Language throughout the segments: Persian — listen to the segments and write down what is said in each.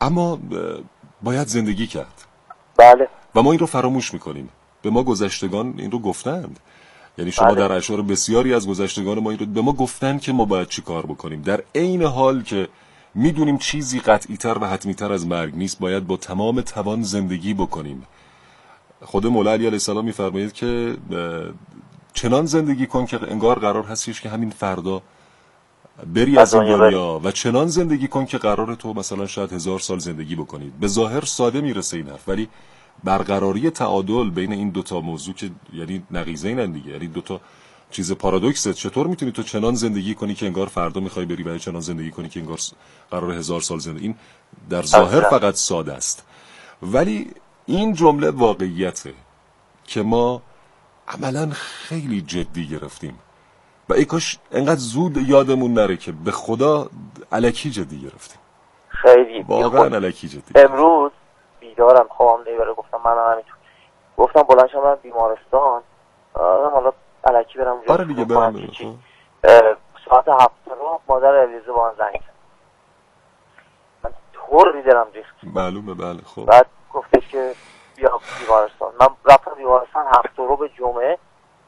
اما باید زندگی کرد. بله. و ما این رو فراموش میکنیم. به ما گذشتگان این رو گفتند. یعنی شما در اشعار بسیاری از گذشتگان ما این رو به ما گفتن که ما باید چی کار بکنیم، در عین حال که میدونیم چیزی قطعی‌تر و حتمی‌تر از مرگ نیست، باید با تمام توان زندگی بکنیم. خود مولا علی علیه السلام میفرمایید که چنان زندگی کن که انگار قرار هستش که همین فردا بری از این دنیا و چنان زندگی کن که قرار تو مثلا شاید 1000 سال زندگی بکنید. به ظاهر ساده میرسه این حرف، ولی برقراری تعادل بین این دوتا موضوع که یعنی نقیضین دیگه، یعنی دوتا چیز پارادوکسه. چطور میتونی تو چنان زندگی کنی که انگار فردا میخوای بری و چنان زندگی کنی که انگار قرار 1000 سال زندگی؟ این در ظاهر فقط ساده است، ولی این جمله واقعیته که ما عملا خیلی جدی گرفتیم و ای کاش انقدر زود یادمون نره که به خدا الکی جدی گرفتیم. خیلی واقعا الکی جدی. امروز بیدارم، خوابم نمیبره، گفتم من همینطور گفتم بلند شم برم بیمارستان، حالا الکی برم اونجا. آره دیگه برم. ساعت 7 مادر الیزه با من زنگ زد، من طور میدارم ریخت. معلومه بله. خب بعد گفتش که بیا بیمارستان. من رفتم بیمارستان 7 به جمعه،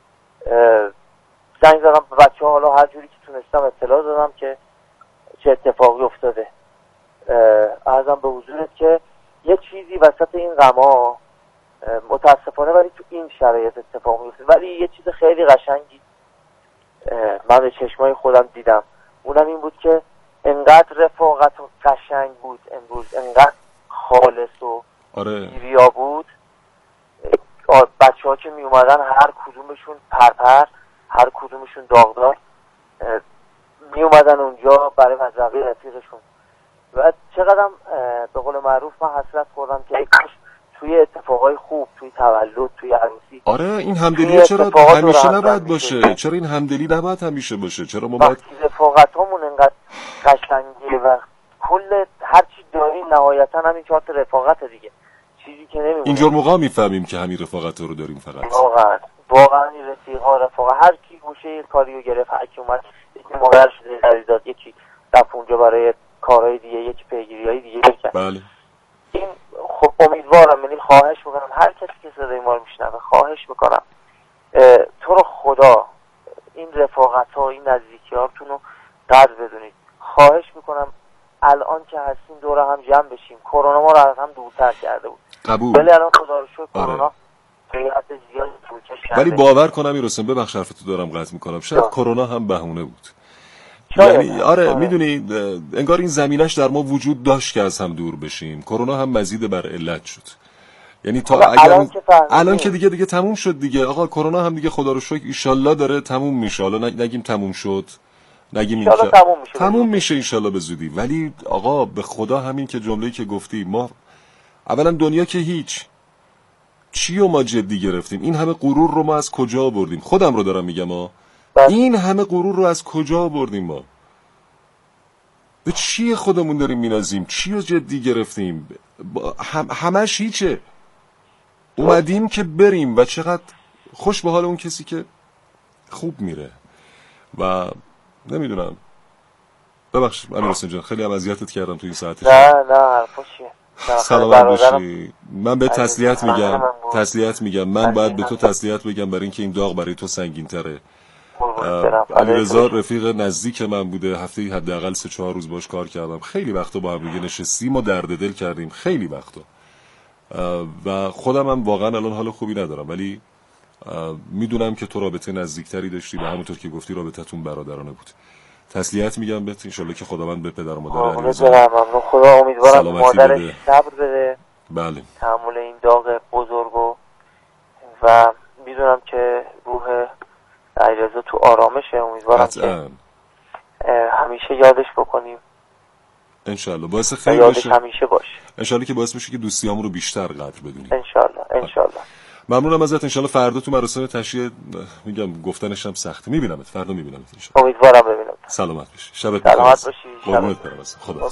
زنگ زدم به بچه ها، حالا هر جوری که تونستم اطلاع دادم که چه اتفاقی افتاده. عرضم به حضورت که یه چیزی وسط این غما متاسفانه ولی تو این شرایط اتفاق میفته، ولی یه چیز خیلی قشنگی من به چشمای خودم دیدم، اونم این بود که انقدر رفاقت و قشنگ بود امروز، انقدر خالص و گیریا بود. بچه ها که می اومدن هر کدومشون پرپر، هر کدومشون داغدار می اومدن اونجا برای مزرعه رفیقشون. و چقدرم به قول معروف من حسرت خوردم که کاش توی اتفاقای خوب، توی تولد، توی عروسی، آره این همدلی چرا همیشه نباید باشه؟ چرا این همدلی نباید همیشه باشه؟ چرا ما باید رفاقتامون انقدر قشنگیه و کل هر چی داریم نهایتا همین 4 تا رفاقت دیگه، چیزی که نمیمونه. اینجور موقع میفهمیم که همین رفاقت رو داریم. فقط واقعا این رفاقت هر کی گوشه کاریو گرفت، هر کی اومد یکی مقرر شده خریداد، یکی رفت اونجا برای کارهای دیگه، یکی پیگیریای دیگه کرد. بله این خب امیدوارم، یعنی خواهش میکنم هر کسی که صدای ما رو میشنوه، خواهش میکنم تو رو خدا این رفاقت ها، این نزدیکی هاتون رو قدر بدونید. خواهش میکنم الان که هستیم دور هم جمع بشیم. کرونا ما رو از هم دورتر کرده بود قبول، ولی الان خدا رو شکر کرونا خیلیت زیادی طول کشیده. ولی باور کنم این رسم، ببخش حرفتو دارم قطع میکنم، شاید کرونا هم بهونه بود. یعنی آره میدونی انگار این زمینش در ما وجود داشت که از هم دور بشیم. کرونا هم مزید بر علت شد. یعنی تا اگر الان که دیگه تموم شد دیگه آقا، کرونا هم دیگه خدا رو شکر ان شاءالله داره تموم میشه. حالا نگیم تموم شد، نگیم این تموم میشه ان شاءالله به زودی. ولی آقا به خدا همین که جمله‌ای که گفتی، ما اولا دنیا که هیچ چی رو ما جدی گرفتیم. این همه غرور رو ما از کجا آوردیم؟ خودم رو دارم میگم این همه غرور رو از کجا آوردیم؟ ما به چی خودمون داریم مینازیم؟ چی رو جدی گرفتیم؟ همش هیچه. اومدیم که بریم و چقدر خوش به حال اون کسی که خوب میره. و نمیدونم، ببخشید امیر حسین جان خیلی هم اذیتت کردم تو این ساعت. نه خوشیه. سلامت باشی. من به تسلیت میگم. من باید به تو تسلیت بگم برای اینکه این داغ برای تو سنگین تره. علیرضا رفیق نزدیک من بوده، هفته حداقل 3-4 روز باش کار کردم. خیلی وقتا با هم دیگه نشستیم و درد دل کردیم، خیلی وقتا. و خودم هم واقعا الان حال خوبی ندارم، ولی میدونم که تو رابطه نزدیکتری داشتی و همونطور که گفتی رابطتون برادرانه بود. تسلیت میگم بهت، ان شاءالله که خداوند به پدر و مادر علیرضا خدا امیدوارم مادرش صبر بده. بله. تحمل این داغ بزرگو و میدونم که روح علیرضا تو آرامشه. امیدوارم که همیشه یادش بکنیم. انشالله باعث خیر باشه. همیشه باشه. انشالله که باعث بشه که دوستیامون رو بیشتر قدر بدونیم. انشالله. ممنونم ازت. انشالله فردا تو مراسم تشییع، میگم گفتنش هم سخته، میبینمت فردا، میبینمت انشالله. امیدوارم ببینم. سلامت باشی. شبت بخیر. سلامت باشی. قربونت برم. خدا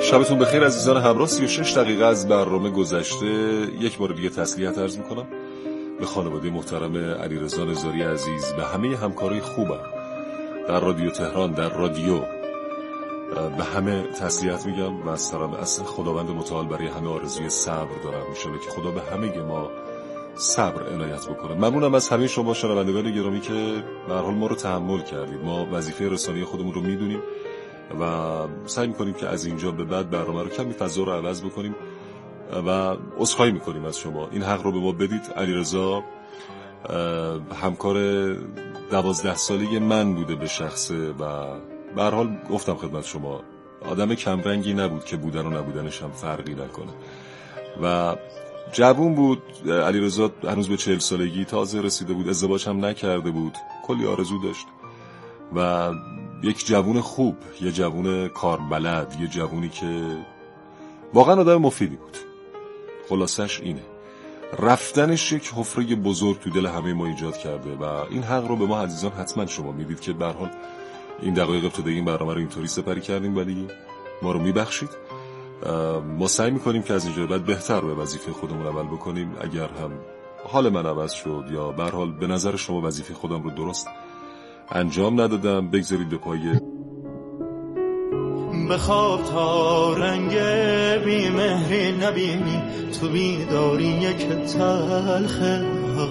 شبتون بخیر عزیزان همراه. 36 دقیقه از برنامه گذشته. یک بار دیگه تسلیت عرض میکنم به خانواده محترم علیرضا نزاری عزیز، به همه همکارای خوبم در رادیو تهران، در رادیو، به همه تسلیت میگم و از طرف اصل خداوند متعال برای همه آرزوی صبر دارم. میشه که خدا به همه ما صبر عنایت بکنه. ممنونم از همه شما شنوندگان گرامی که به هر حال ما رو تحمل کردید. ما وظیفه رسانی خودمون رو میدونیم و سعی میکنیم که از اینجا به بعد برنامه رو کمی فضا رو عوض بکنیم و عذرخواهی میکنیم از شما. این حق رو به ما بدید. علیرضا همکار 12 ساله من بوده به شخصه و به هر حال گفتم خدمت شما آدم کمرنگی نبود که بودن و نبودنش هم فرقی نکنه و جوون بود. علیرضا هنوز به 40 سالگی تازه رسیده بود، ازدواج هم نکرده بود، کلی آرزو داشت و یک جوون خوب، یه جوون کاربلد، یه جوونی که واقعا آدم مفیدی بود. خلاصش اینه، رفتنش یک حفره بزرگ تو دل همه ما ایجاد کرده و این حق رو به ما عزیزان حتما شما میدید که به هر حال این دقایق ابتدایی این برنامه رو اینطوری سپری کردیم ولی ما رو میبخشید. ما سعی میکنیم که از اینجا بعد بهتر به وظیفه خودمون عمل بکنیم. اگر هم حال من عوض شد یا به هر حال به نظر شما وظیفه خودم رو درست انجام ندادم، بگذارید به پای بخواب تا رنگ بیمهری نبینی، تو بیداری یک تلخ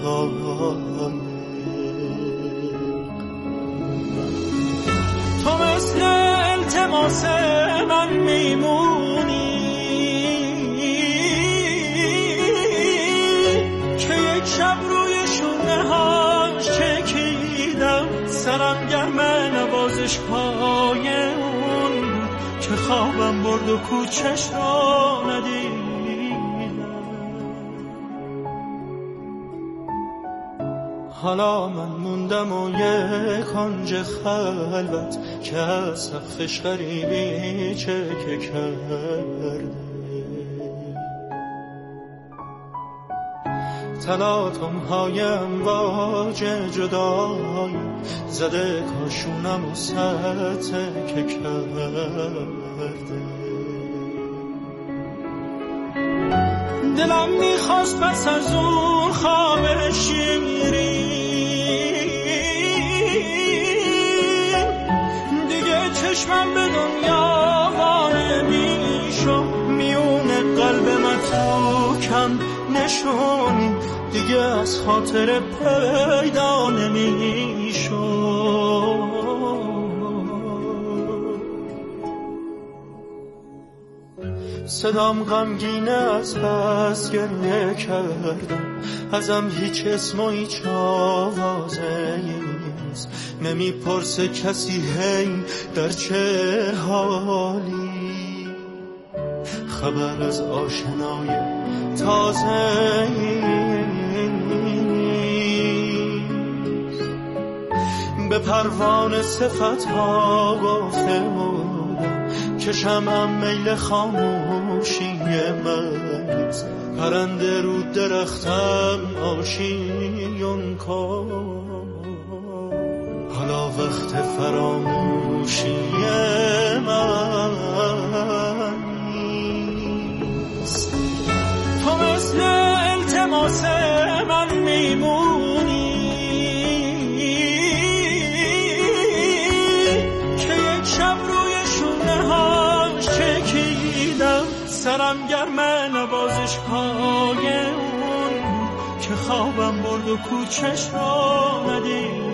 تو مثل التماس من میمونی که یک شب روی شونه هاش چکیدم، سرم گرمه نوازش پای اون که خوابم برد و کوچش را ندیدم. حالا من موندم و یک کنج خلوت که از سقفش غریبی چکه کرده، تلاطم های امواج جدایی زده کاشونم و سطح که کرده. دلم میخواست پس از اون خواب شیرین دیگه چشمم به دنیا وانه میشم، میونه قلب متروکم نشونی دیگه از خاطر پیدا نمیشم. صدام غمگینه از بس گریه کردم، ازم هیچ اسم و هیچ آوازه نیست، نمیپرسه کسی هی در چه حالی، خبر از آشنای تازه نیست. به پروانه صفتها گفته بودم که شمعم میل خاموشی منیست، پرنده رو درختم آشیون کن، حالا وقت فراموشی من نیست. تو مثل التماس من میمونی که یک شب روی شونه هاش چکیدم، سرم گرمه نوازش پای اون که خوابم برد و کوچش را ندیدم.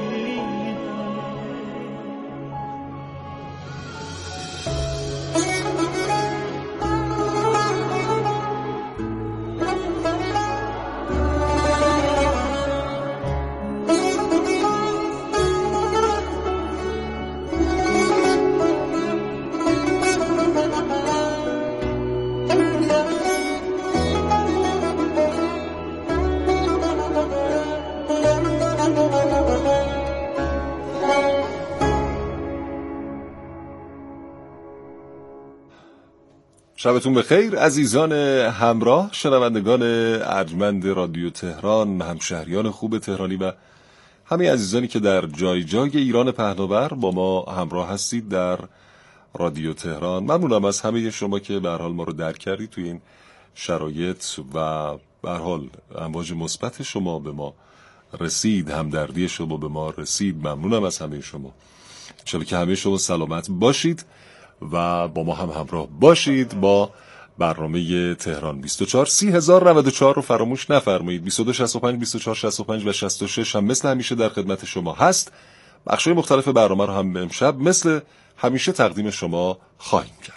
شبتون بخیر عزیزان همراه، شنوندگان ارجمند رادیو تهران، همشهریان خوب تهرانی و همه عزیزانی که در جای جای ایران پهناور با ما همراه هستید در رادیو تهران. ممنونم از همه شما که به هر حال ما رو درک کردید توی این شرایط و به هر حال امواج مثبت شما به ما رسید، همدردی شما به ما رسید. ممنونم از همه شما. انشالله که همه شما سلامت باشید و با ما هم همراه باشید با برنامه تهران 24. 30,094 رو فراموش نفرمایید. 22 65 24 65 و 66 هم مثل همیشه در خدمت شما هست. بخشای مختلف برنامه رو هم امشب مثل همیشه تقدیم شما خواهیم کرد.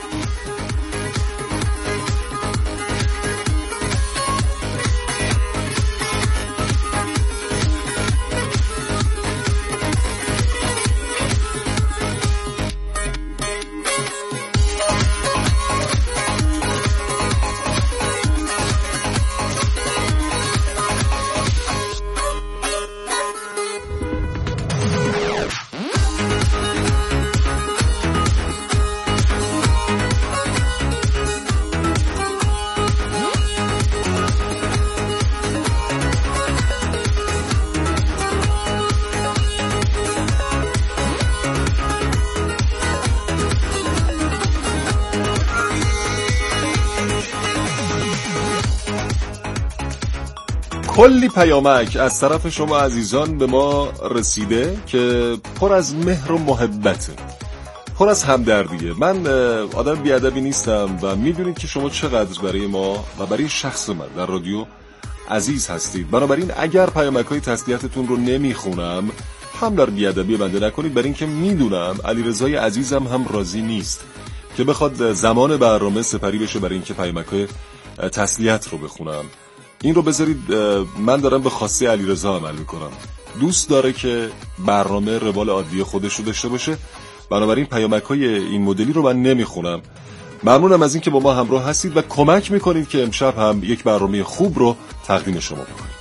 کلی پیامک از طرف شما عزیزان به ما رسیده که پر از مهر و محبته، پر از همدردیه. من آدم بیادبی نیستم و میدونید که شما چقدر برای ما و برای شخص من در رادیو عزیز هستید. بنابراین اگر پیامک‌های تسلیتتون رو نمیخونم هم در بیادبی بنده نکنید، برای اینکه میدونم علیرضای عزیزم هم راضی نیست که بخواد زمان برنامه سپری بشه برای اینکه پیامک‌های تسلیت رو بخونم. این رو بذارید، من دارم به خواسته علیرضا عمل میکنم. دوست داره که برنامه روال عادی خودش رو داشته باشه، بنابراین پیامک‌های این مدلی رو من نمیخونم. ممنونم از این که با ما همراه هستید و کمک میکنید که امشب هم یک برنامه خوب رو تقدیم شما بکنیم.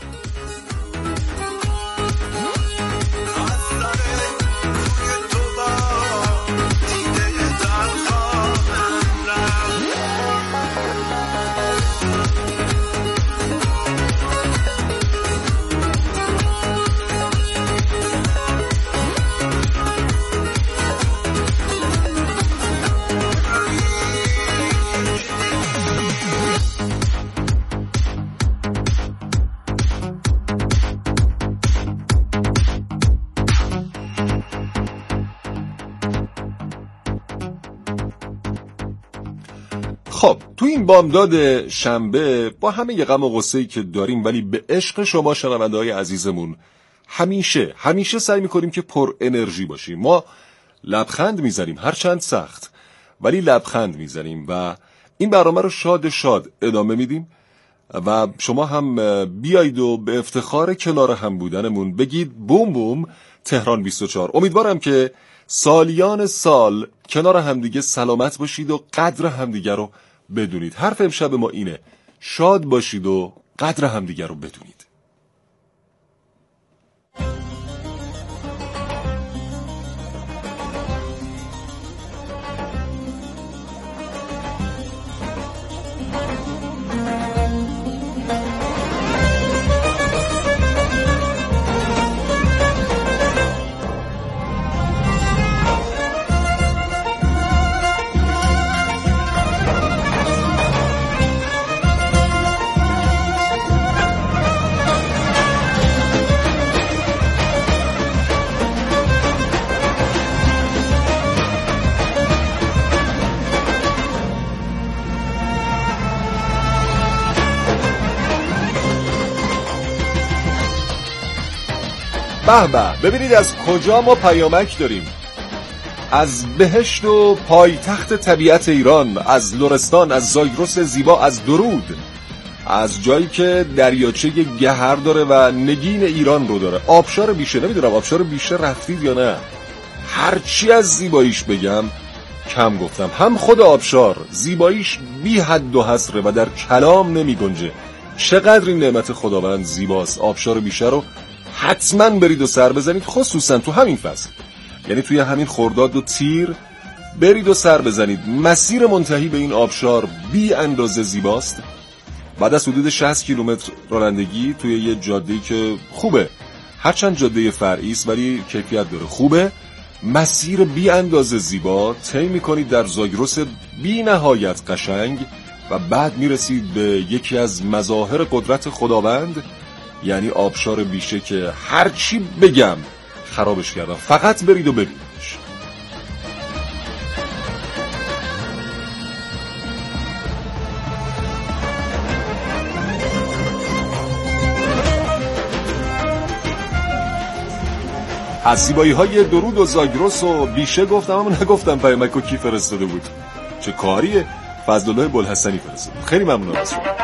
خب تو این بامداد شنبه با همه ی غم و غصه‌ای که داریم، ولی به عشق شما شنونده‌های عزیزمون همیشه سعی می‌کنیم که پر انرژی باشیم. ما لبخند می‌زنیم، هرچند سخت، ولی لبخند می‌زنیم و این برنامه رو شاد ادامه میدیم و شما هم بیایید و به افتخار کنار هم بودنمون بگید بوم بوم تهران 24. امیدوارم که سالیان سال کنار همدیگه سلامت باشید و قدر همدیگه رو بدونید. حرف امشب ما اینه، شاد باشید و قدر همدیگه رو بدونید. به ببینید از کجا ما پیامک داریم. از بهشت و پایتخت طبیعت ایران، از لرستان، از زاگرس زیبا، از درود، از جایی که دریاچه گهر داره و نگین ایران رو داره. آبشار بیشه، نمیدونم آبشار بیشه رفتید یا نه. هرچی از زیباییش بگم کم گفتم. هم خود آبشار زیباییش بی حد و حصره و در کلام نمی گنجه. چقدر این نعمت خداوند زیباست. آبشار بیشه رو حتما برید و سر بزنید، خصوصا تو همین فصل، یعنی توی همین خرداد و تیر برید و سر بزنید. مسیر منتهی به این آبشار بی اندازه زیباست. بعد از حدود 60 کیلومتر رانندگی توی یه جاده‌ای که خوبه، هرچند جاده فرعی است ولی کیفیت داره، خوبه مسیر بی اندازه زیبا طی می‌کنید در زاگرس بی نهایت قشنگ و بعد میرسید به یکی از مظاهر قدرت خداوند، یعنی آبشار بیشه که هرچی بگم خرابش کردم، فقط برید و ببینیدش. از زیبایی‌های درود و زاگرس و بیشه گفتم، اما نگفتم پیامک و کی فرستاده بود. چه کاریه؟ فضلالله بوالحسنی فرستاده. خیلی ممنونم از شما.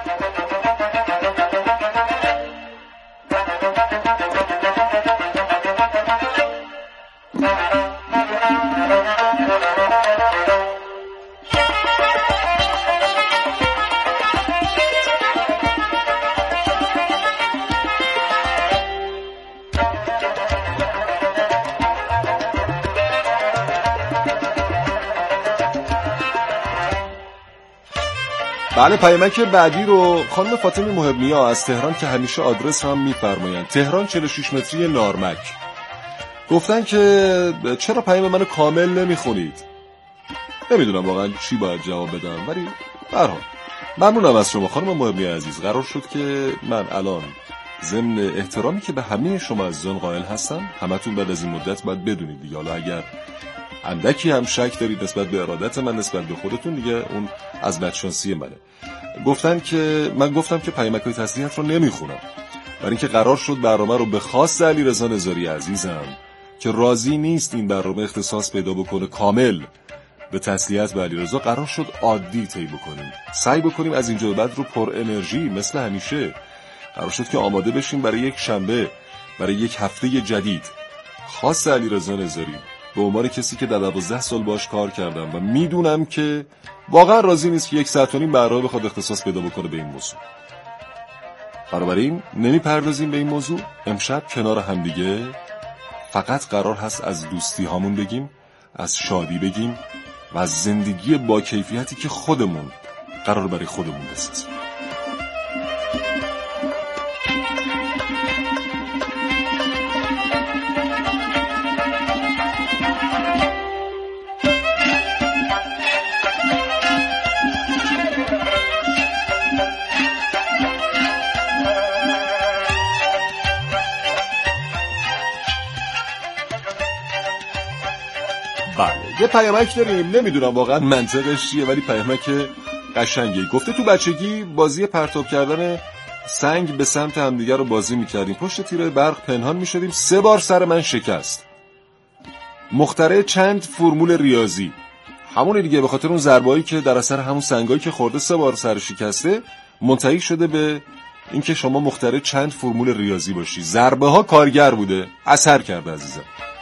بله، پیامک بعدی رو خانم فاطمه محبنیا از تهران که همیشه آدرس هم میفرمایند، تهران 46 متری نارمک. گفتن که چرا پیام منو کامل نمیخونید؟ نمیدونم واقعا چی باید جواب بدم، ولی به هر حال ممنونم از شما خانم محبنیا عزیز. قرار شد که من الان ضمن احترامی که به همه شما عزیزان قائل هستم، همتون بعد از این مدت باید بدونید دیگه، حالا اگر اندکی هم شک دارید نسبت به ارادت من نسبت به خودتون، دیگه اون از بدشانسی منه. من گفتم که پیامک‌های تسلیت رو نمیخونم، برای اینکه قرار شد برنامه رو به خاص علیرضا نظاری عزیزم که راضی نیست این برنامه اختصاص پیدا بکنه کامل به تسلیت به علیرضا، قرار شد عادی طی بکنیم، سعی بکنیم از اینجا به بعد رو پر انرژی مثل همیشه. قرار شد که آماده بشیم برای یک شنبه، برای یک هفته جدید خاص علیرضا نظاری، به عنوان کسی که در 12 سال باش کار کردم و میدونم که واقعا راضی نیست که 1.5 ساعت برنامه بخواد اختصاص پیدا بکنه به این موضوع. بنابراین نمیپردازیم به این موضوع. امشب کنار هم دیگه فقط قرار هست از دوستی هامون بگیم، از شادی بگیم و از زندگی با کیفیتی که خودمون قرار برای خودمون بسازیم. بله، یه پیامک داریم، نمیدونم واقعا منطقش چیه ولی پیامک قشنگی. گفته تو بچگی بازی پرتاب کردن سنگ به سمت همدیگر رو بازی میکردیم، پشت تیره برق پنهان میشدیم، 3 بار سر من شکست. مخترع چند فرمول ریاضی، همون دیگه، به خاطر اون ضربه‌ای که در اثر همون سنگایی که خورده 3 بار سر شکسته، منتهی شده به اینکه شما مخترع چند فرمول ریاضی باشی. ضربه ها کارگر بوده، اثر کرده عزیزم.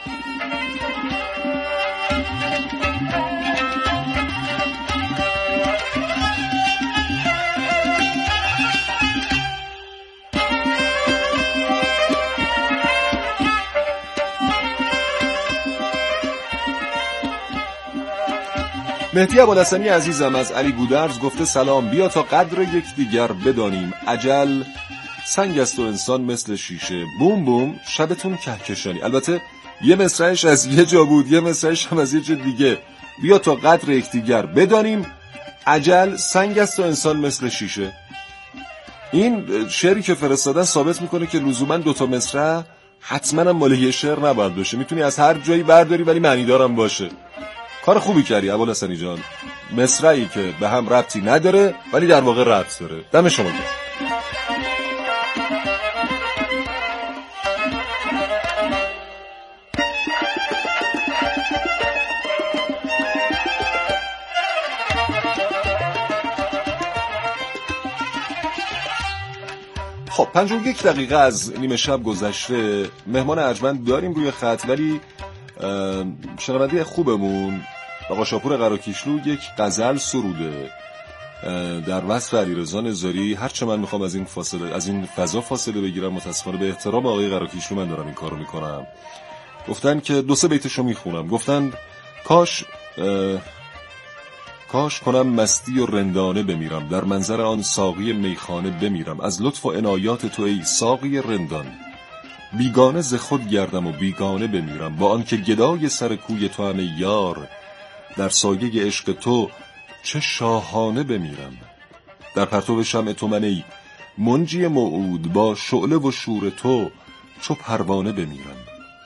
مهدی ابوالحسنی عزیزم از علی گودرز گفته سلام، بیا تا قدر یکدیگر بدانیم، اجل سنگ است و انسان مثل شیشه، بوم بوم شبتون کهکشانی. البته یه مصرعش از یه جا بود، یه مصرعش هم از یه جا دیگه. بیا تا قدر یکدیگر بدانیم، اجل سنگ است و انسان مثل شیشه. این شعری که فرستادن ثابت میکنه که لزوما 2 مصرع حتما هم مال یه شعر نباید باشه، میتونی از هر جایی برداری ولی معنی دارم باشه. کار خوبی کردی ابوالحسنی جان، مصرعی که به هم ربطی نداره ولی در واقع ربط داره. دم شما گرم. خب 51 دقیقه از نیمه شب گذشته، مهمان ارجمند داریم روی خط، ولی شنونده خوبمون آقا شاپور قراکیشلو یک غزل سروده در وصف علیرضا نظاری. هرچه من میخوام از این فضا فاصله بگیرم، متاسفانه به احترام آقای قراکیشلو من دارم این کارو میکنم. گفتن که 2-3 بیتشو میخونم. گفتن کاش کنم مستی و رندانه بمیرم، در منظر آن ساقی میخانه بمیرم، از لطف و عنایات تو ای ساقی رندان، بیگانه ز خود گردم و بیگانه بمیرم، با آنکه گدای سر کوی تو هم یار، در سایه عشق تو چه شاهانه بمیرم. در پرتو شمع تو من ای منجی موعود، با شعله و شور تو چو پروانه بمیرم.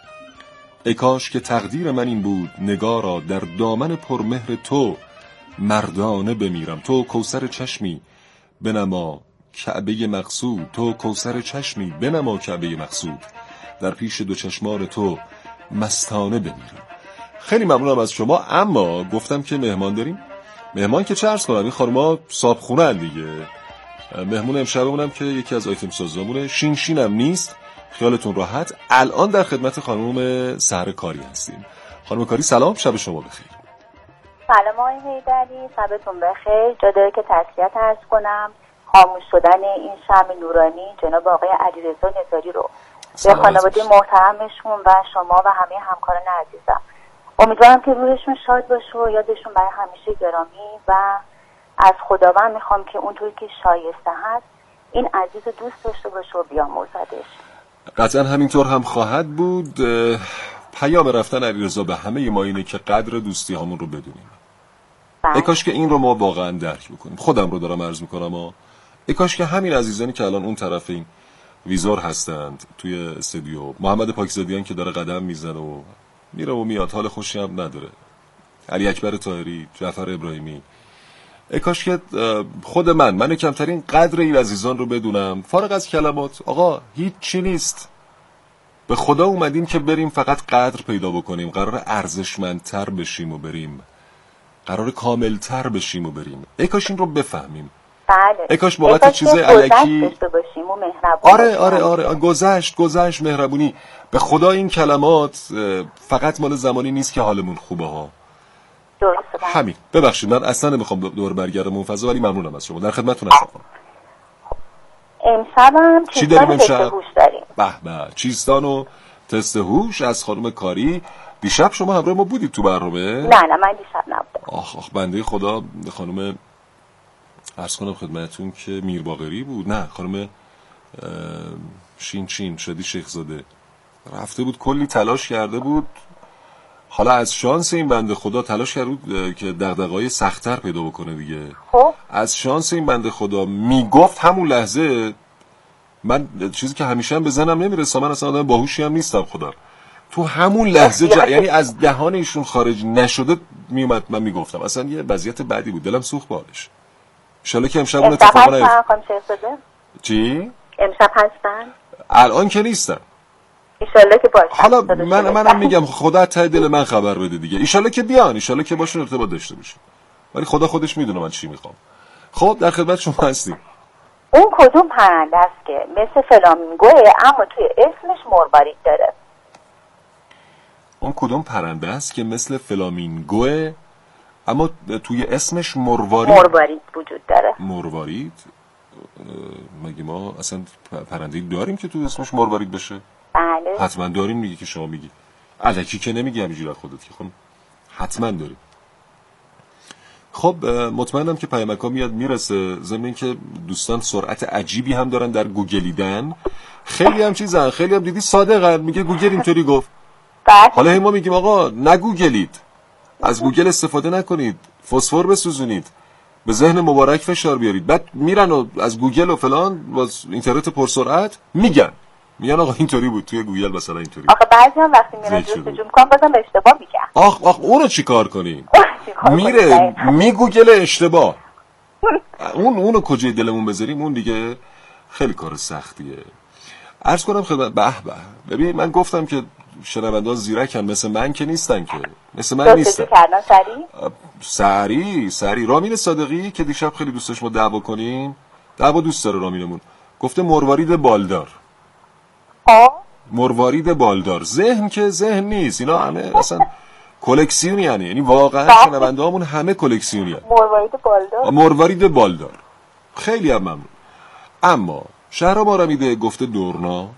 ای کاش که تقدیر من این بود نگارا، در دامن پرمهر تو مردانه بمیرم. تو کوثر چشمی بنما کعبه مقصود، تو کوثر چشمی بنما کعبه مقصود، در پیش دو چشمان تو مستانه بمیرم. خیلی ممنونم از شما. اما گفتم که مهمان داریم. مهمان که چه عرض کنم، این خانوما صابخونه هن دیگه. مهمون امشبمونم که یکی از آیتم سازامونه، شین هم نیست، خیالتون راحت. الان در خدمت خانم سحر کاری هستیم. خانم کاری سلام، شب شما بخیر. سلام آقای حیدری، شبتون بخیر. جا داره که تسلیت عرض کنم خاموش شدن این شمع نورانی جناب آقای علیرضا نزاری رو به خانواده محترمشون و شما و همه همکاران عزیزم. امیدوارم که روحشون شاد باشه و یادشون برای همیشه گرامی، و از خداوند میخوام که اونطوری که شایسته هست این عزیز رو دوست داشته باشه و بیامرزدش. قطعا همینطور هم خواهد بود. پیام رفتن علیرضا به همه ما اینه که قدر دوستی همون رو بدونیم. ای کاش که این رو ما واقعا درک بکنیم. خودم رو دارم عرض میکنم ای کاش که همین عزیزانی که الان اون طرف این ویزور هستند توی استودیو، محمد پاکزادیان که داره قدم میزنه و میره و میاد، حال خوشی هم نداره، علی اکبر طاهری، جعفر ابراهیمی، ای کاش که خود من کمترین قدر این عزیزان رو بدونم. فارغ از کلمات، آقا هیچ چی نیست، به خدا اومدیم که بریم فقط قدر پیدا بکنیم. قرار ارزشمندتر بشیم و بریم، قرار کاملتر بشیم و بریم. ای کاش این رو بفهمیم. بله. ای کاش بابت چیز الکی باشیم و مهربون. آره گذشت مهربونی. به خدا این کلمات فقط مال زمانی نیست که حالمون خوبه ها. درسته. همین. ببخشید من اصلا نمیخوام دور برگردم اون فضا، ولی ممنونم از شما. در خدمتتون هستم. امشبم چی داریم امشب؟ به چیستان و تست هوش از خانم کاری. دیشب شما همراه ما بودید تو برنامه؟ نه من دیشب نبودم. آخ بنده خدا، خانم عرض کنم خدمتتون که میر باقری بود، نه خانم شین شادی شیخزاده رفته بود، کلی تلاش کرده بود. حالا از شانس این بنده خدا تلاش کرد بود که دغدغه‌های سخت‌تر پیدا بکنه دیگه. خب از شانس این بنده خدا میگفت همون لحظه، من چیزی که همیشه هم به ذهنم نمیرسه، من اصلا آدم باهوشی هم نیستم خدا، تو همون لحظه یعنی از دهان ایشون خارج نشده میومد، من میگفتم. اصلا یه وضعیت بعدی بود، دلم سوخت باهاش. ان شاءالله که امشب اون اتفاق نیفته. چی؟ امشب هستن؟ الان که نیستم. ان شاءالله که باشه. حالا منم میگم خدا ته دل من خبر بده دیگه. ان شاءالله که بیان، ان شاءالله که باشون ارتباط داشته باشیم. ولی خدا خودش میدونه من چی میخوام. خب در خدمت شما هستیم. اون کدوم پرنده است که مثل فلامینگوه اما توی اسمش مروارید داره؟ اون کدوم پرنده است که مثل فلامینگوه اما توی اسمش مروارید وجود داره؟ مروارید؟ مگه ما اصلا پرنده‌ای داریم که توی اسمش مروارید بشه؟ بله حتما داریم. میگی که شما میگی الکی که نمیگی همینجوری از خودت که خب حتما داریم. خب مطمئنم که پیامک‌ها میاد میرسه. ضمن اینکه دوستان سرعت عجیبی هم دارن در گوگلیدن. خیلی هم چیزن، خیلی هم دیدی صادقن، میگه گوگل اینطوری گفت. حالا ما میگیم آقا نگوگلید، از گوگل استفاده نکنید، فسفر بسوزونید، به ذهن مبارک فشار بیارید. بعد میرن و از گوگل و فلان باز اینترنت پرسرعت میگن آقا اینطوری بود توی گوگل مثلا اینطوری. آخه بعضی هم وقتی میرن جستجو میکنن بازم اشتباه میگن. آخ اون رو چیکار کنیم؟ میره میگوگل اشتباه. اونو کجای دلمون بذاریم؟ اون دیگه خیلی کار سختیه. عرض کنم خدمت به ببین من گفتم که شنونده‌ها زیرکن، مثل من که نیستن، که مثل من نیستن. سری رامین صادقی که دیشب خیلی دوست داشت ما دعوا کنیم، دعوا دوست داره رامینمون، گفته مروارید بالدار. مروارید بالدار. ذهن که ذهن نیست، اینا همه اصلا کلکسیونی یعنی واقعا شنونده‌هامون همه کلکسیونی هستن. مروارید بالدار. خیلی هم ممنون. اما شهرام آرمیده گفته دورنا.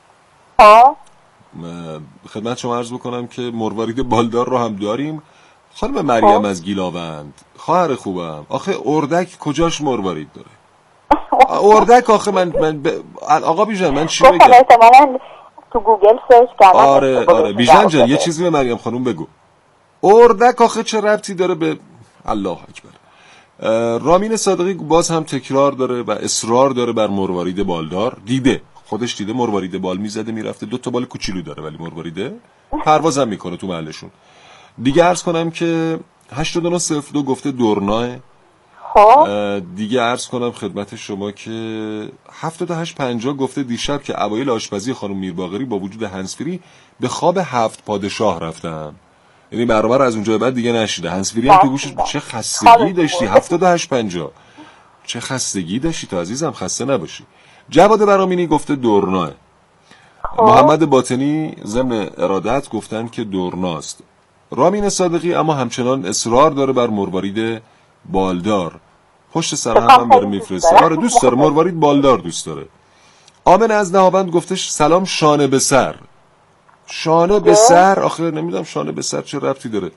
خدمت شما عرض بکنم که مروارید بالدار رو هم داریم. خانم مریم از گیلاوند، خواهر خوبم، آخه اردک کجاش مروارید داره؟ اردک آخه من آقا بیژن من چی بگم؟ احتمالاً تو گوگل سرچ کردم. آره بیژن جان یه چیزی به مریم خانوم بگو. اردک آخه چه ربطی داره به الله اکبر. رامین صادقی باز هم تکرار داره و اصرار داره بر مروارید بالدار. خودش دیده مروارید بال میزده میرفته، 2 بال کوچولو داره ولی مرواریده پروازم میکنه تو محلشون. دیگه عرض کنم که 8902 گفته دورناه. دیگه عرض کنم خدمت شما که 7850 گفته دیشب که اوایل آشپزی خانم میرباقری با وجود هنسفری به خواب 7 پادشاه رفتم. یعنی برابر از اونجا بعد دیگه نشیده. هنسفری هم که گوشش چه خستگی داشتی. 7850 چه خستگی داشتی تو عزیزم، خسته نباشی. جواد برامینی گفته دورناه. محمد باطنی ضمن ارادت گفتن که دورناست. رامین صادقی اما همچنان اصرار داره بر مروارید بالدار. پشت سر هم داره میفرسته. آره دوست داره مروارید بالدار دوست داره. آمن از نهاوند گفتش سلام شانه به سر. شانه به سر آخه نمیدونم شانه به سر چه ربطی داره.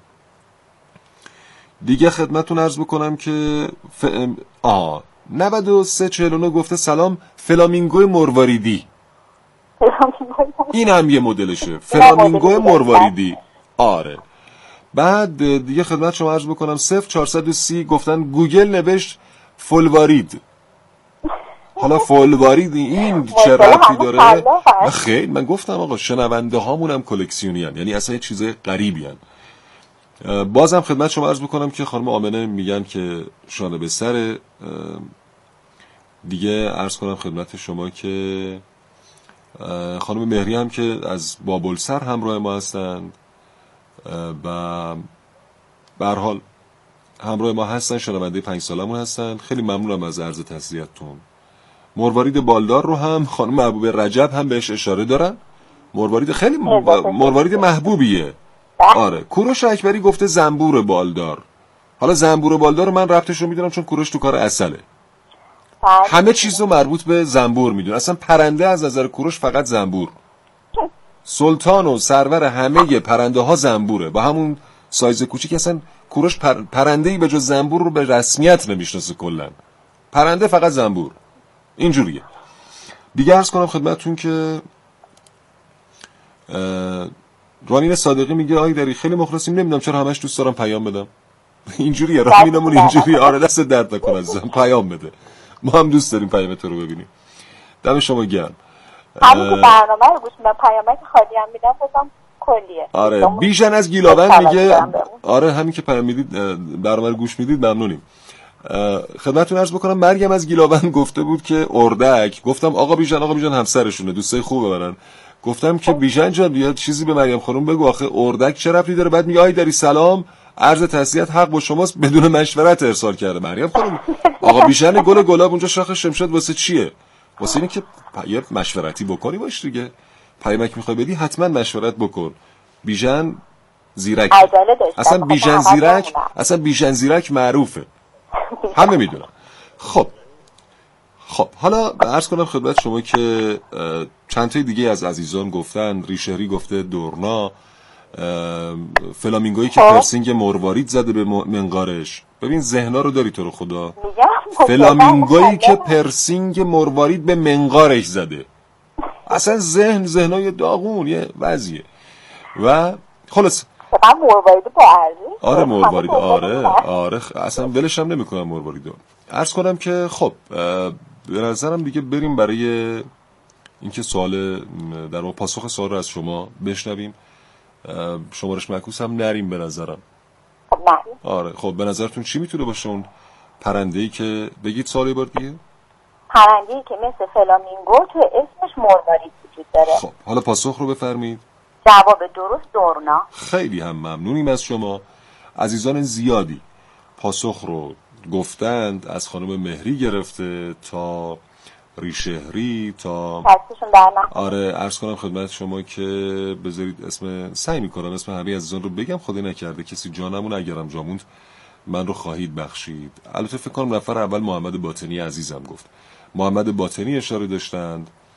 دیگه خدمتتون عرض بکنم که 9349 گفته سلام فلامینگو مرواریدی. این هم یه مدلشه، فلامینگو مرواریدی. آره. بعد دیگه خدمت شما عرض بکنم 0430 گفتن گوگل نوشت فولوارید. حالا فولوارید این چه ربطی داره؟ خیلی من گفتم آقا شنونده هامون هم کلکسیونی هن. یعنی اصلا یه چیز غریبی هن. بازم خدمت شما عرض بکنم که خانم آمنه میگن که شانه به سر. دیگه عرض کنم خدمت شما که خانم مهری هم که از بابلسر همراه ما هستند و به هر حال همراه ما هستن، شنونده 5 سالمون هستن. خیلی ممنونم از عرض تسلیتتون. مروارید بالدار رو هم خانم محبوب رجب هم بهش اشاره دارن. مروارید خیلی مروارید محبوبیه. آره. کوروش اکبری گفته زنبور بالدار. حالا زنبور بالدار رو من ربطش رو میدونم چون کوروش تو کار عسله. همه چیز رو مربوط به زنبور میدونه. اصلا پرنده از نظر کوروش فقط زنبور. سلطان و سرور همه پرنده ها زنبوره. با همون سایز کوچیک اصلا کوروش پرنده‌ای به جز زنبور رو به رسمیت نمیشناسه کلا. پرنده فقط زنبور. اینجوریه. دیگه عرض کنم خدمتتون که رامین صادقی میگه آی داری خیلی مخلصیم، نمیدونم چرا همش دوست دارم پیام بدم. اینجوریه رامینمون اینجوریه. آره دست درد نکنه عزیزم، پیام بده. ما هم دوست داریم پیامت رو ببینیم. دم شما گرم. همین که برنامه رو گوش میدم پیامک خالی هم میدم بازم کلیه. آره بیژن از گیلاوند میگه آره همین که پیام میدید برنامه رو گوش میدید ممنونیم. خدمتتون عرض بکنم مریم از گیلاوند گفته بود که اردک. گفتم آقا بیژن همسرشونه دوستای خوبه برن. گفتم که بیژن جان یه چیزی به مریم خانم بگو آخه اردک چه ربطی داره؟ بعد میگه آی داری سلام عرض تسلیت حق با شماست بدون مشورت ارسال کرده. مریم خانم آقا بیژن گل گلاب اونجا شاخ شمشاد واسه چیه؟ واسه اینه که یه مشورتی بکنی باش دیگه. پیامک میخوای بدی حتما مشورت بکن. بیژن زیرک اصلا بیژن زیرک معروفه، همه میدونن. خب حالا عرض کنم خدمت شما که چند تای دیگه از عزیزان گفتن. ریشهری گفته دورنا. فلامینگویی که پرسینگ مروارید زده به منقارش. ببین ذهنا رو داری تو رو خدا. فلامینگویی که پرسینگ مروارید به منقارش زده. اصلا ذهنای داغون یه وضعیه. و خلاص مروارید با ارزش. آره مروارید آره اصلا ولش هم نمیکنم مرواریدو. عرض کنم که خب به نظرم دیگه بریم برای اینکه سوال در واقع پاسخ سوال رو از شما بشنویم. شمارش معکوس هم نریم به نظرم. آره خب به نظرتون چی میتونه باشه اون پرنده‌ای که بگید سوالی بار دیگه؟ پرنده‌ای که مثل فلامینگو که اسمش مروارید وجود داره. خب حالا پاسخ رو بفرمایید. جواب درست دورنا. خیلی هم ممنونیم از شما. عزیزان زیادی پاسخ رو گفتند، از خانم مهری گرفته تا ریشهری تا آره عرض کنم خدمت شما که بذارید سعی میکنم اسم همه عزیزان رو بگم، خدای نکرده کسی جانمون اگرم جاموند من رو خواهید بخشید. البته فکر کنم نفر اول محمد باطنی عزیزم گفت. محمد باطنی اشاره داشتند.